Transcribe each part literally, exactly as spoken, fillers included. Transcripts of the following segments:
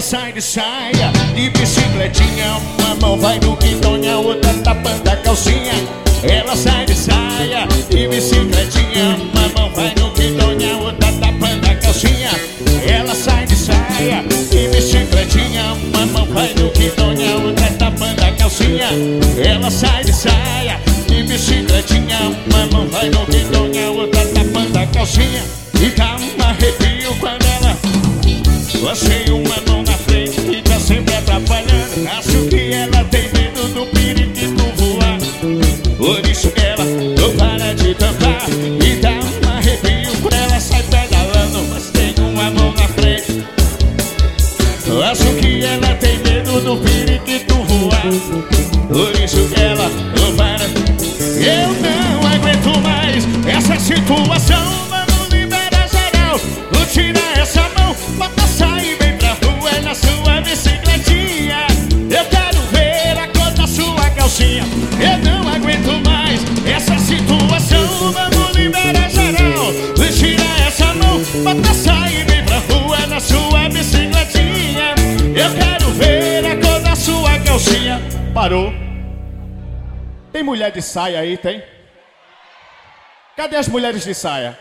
sai de saia, de bicicletinha. Uma mão vai no guidão e a outra tapando a calcinha. Ela sai de saia, de bicicletinha. Uma mão vai no guidão e a outra tapando a calcinha. Ela sai de saia, de bicicletinha. Uma mão vai no guidão e a outra tapando a calcinha. Ela sai de saia, de bicicletinha. Uma mão vai no guidão e a outra tapando a calcinha. E dá um arrepio quando ela lancei uma mão na frente e tá sempre atrapalhando. Acho que ela tem medo do periquito voar, por isso que ela não para de cantar. E dá um arrepio quando ela sai pedalando, mas tem uma mão na frente. Acho que ela tem medo do periquito voar, por isso que ela não para. Eu não aguento mais essa situação. Vamos liberar geral, não tira essa mão, bota sair bem pra rua na sua bicicletinha. Eu quero ver a cor da sua calcinha. Eu não aguento mais essa situação. Vamos liberar geral, não tira essa mão, bota sair bem pra rua na sua bicicletinha. Eu quero ver a cor da sua calcinha. Parou. Tem mulher de saia aí, tem? Cadê as mulheres de saia?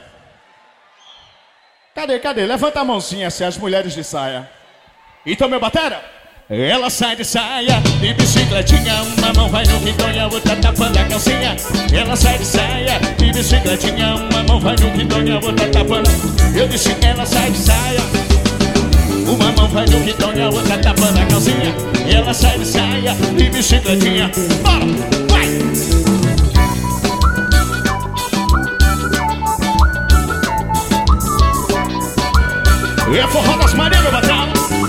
Cadê, cadê? Levanta a mãozinha assim, as mulheres de saia. Então, meu batera? Ela sai de saia, de bicicletinha. Uma mão vai no guidão e a outra tapando a calcinha. Ela sai de saia, de bicicletinha. Uma mão vai no guidão e a outra tapando. Eu disse que ela sai de saia. Uma mão vai no guidão e a outra tapando a calcinha. Ela sai de saia, de bicicletinha. Bora, vai! É forró das Maria, meu patrão.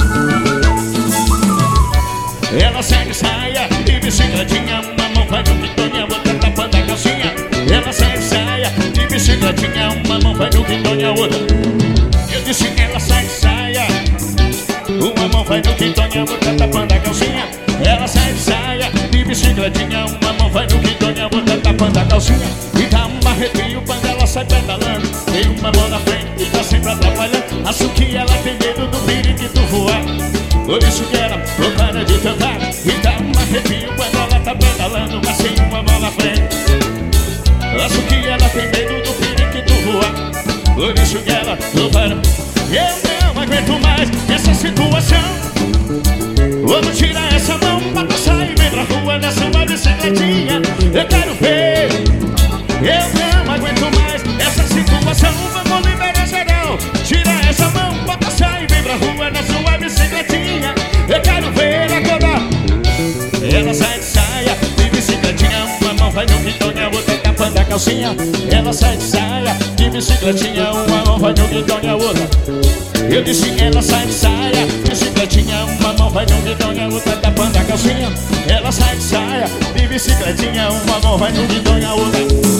Ela sai de saia, de bicicletinha. Uma mão vai no guidão e a outra tapando a calcinha. Ela sai de saia, de bicicletinha. Uma mão vai no guidão e a outra. Eu disse que ela sai de saia. Uma mão vai no guidão e a outra tapando a calcinha. Ela sai de saia, de bicicletinha. Uma mão vai no guidão e a outra tapando a calcinha. E dá um arrepio quando ela sai pedalando. Tem uma mão na frente e tá sempre atrapalhando. Acho que ela tem medo do periquito voar, por isso que ela não para de cantar. E dá um arrepio quando ela tá pedalando, mas sem uma mão na frente. Acho que ela tem medo do periquito voar, por isso que ela não para. Eu não aguento mais essa situação. Vamos tirar essa mão, bota sair bem pra rua nessa uma bicicletinha. Eu quero ver. Eu não aguento mais essa situação. Vamos liberar geral, tira essa mão, bota sair bem pra rua na sua bicicletinha. Eu quero ver a cor da... Ela sai de saia, de bicicletinha. Uma mão vai no guidão e a outra tapando a calcinha. Ela sai de saia, de bicicletinha. Uma mão vai no guidão e a outra. Eu disse que ela sai de saia, bicicletinha. Uma mão vai no guidão e a outra tapando a calcinha. Ela sai de saia, de bicicletinha. Uma mão vai no guidão e a outra.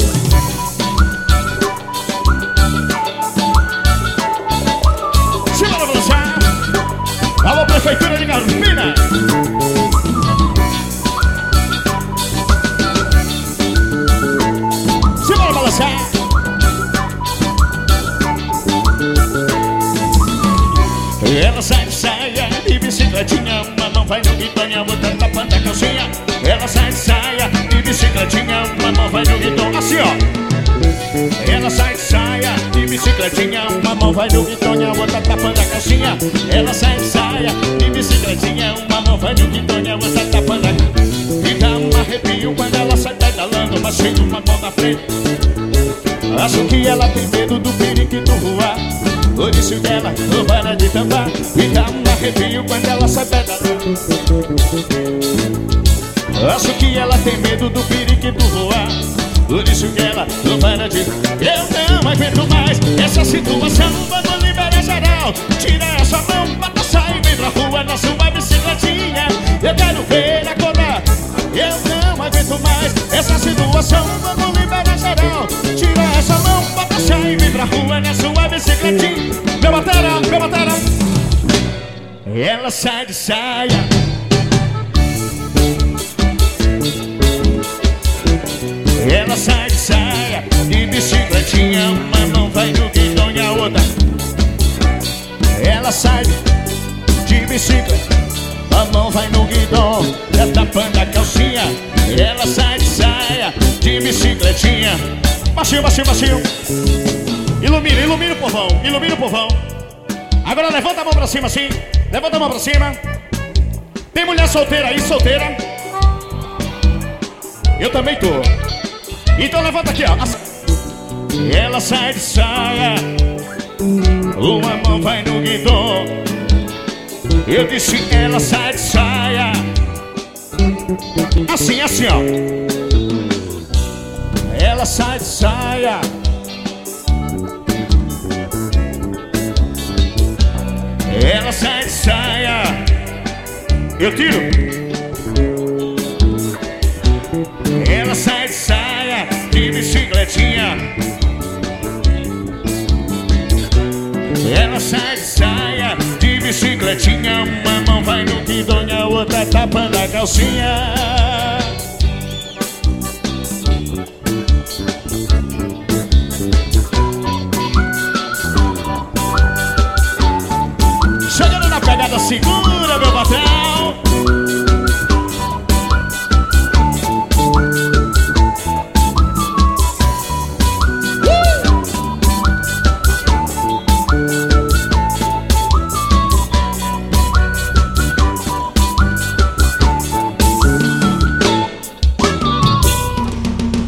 Simbora balançar. Alô, Prefeitura de Carpina. Simbora balançar. Ela sai de saia, de bicicletinha. Uma mão vai no guidão e a outra tapando a calcinha. Ela sai de saia, de bicicletinha. Uma mão vai no guidão, assim ó. Ela sai de saia, de bicicletinha. Uma mão vai no guidão e a outra tapando a calcinha. Ela sai de saia, de bicicletinha. Uma mão vai no guidão e a outra tapando a calcinha. E dá um arrepio quando ela sai pedalando, mas sem uma mão na frente. Acho que ela tem medo do periquito voar, por isso que ela não para de cantar. E dá um arrepio quando ela sai pedalando. Acho que ela tem medo do periquito voar, por isso que ela não para de... Eu não aguento mais essa situação. Vamos liberar geral, tira essa mão, bota sair bem pra rua na sua bicicletinha. Eu quero ver a cor da... Eu não aguento mais essa situação. Vamos liberar geral, tira essa mão, bota sair bem pra rua na sua bicicletinha. Meu batera, meu batera. Ela sai de saia, ela sai de saia, de bicicletinha. Uma mão vai no guidão e a outra. Ela sai de de bicicleta, a mão vai no guidão, é tapando a calcinha. Ela sai de saia, de bicicletinha. Baixinho, baixinho, baixinho. Ilumina, ilumina o povão, ilumina o povão. Agora levanta a mão pra cima assim. Levanta a mão pra cima. Tem mulher solteira aí, solteira? Eu também tô. Então levanta aqui, ó. Ela sai de saia, uma mão vai no guidão. Eu disse ela sai de saia. Assim, assim, ó. Ela sai de saia. Ela sai de saia. Eu tiro. Ela sai de saia, de bicicletinha. Ela sai de saia, de bicicletinha. Uma mão vai no guidão e a outra tapando a calcinha. Chegando na pegada segunda.